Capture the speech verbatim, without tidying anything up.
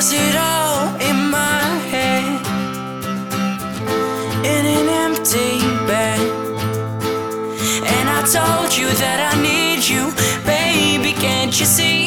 was it all in my head, in an empty bed? And I told you that I need you, baby, can't you see?